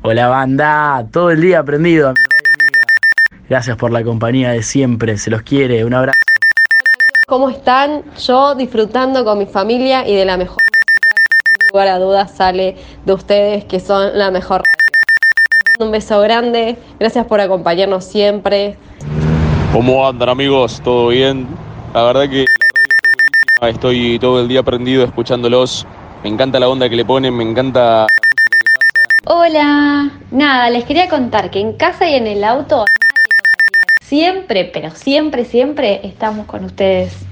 Hola banda, todo el día prendido a mi radio amiga. Gracias por la compañía de siempre, se los quiere, un abrazo. ¿Cómo están? Yo disfrutando con mi familia y de la mejor música que sin lugar a dudas sale de ustedes, que son la mejor radio. Les mando un beso grande, gracias por acompañarnos siempre. ¿Cómo andan amigos? ¿Todo bien? La verdad que la radio está buenísima, estoy todo el día prendido escuchándolos. Me encanta la onda que le ponen, me encanta la música que pasan. Hola, nada, les quería contar que en casa y en el auto nadie toca el dial. Siempre, pero siempre, siempre estamos con ustedes.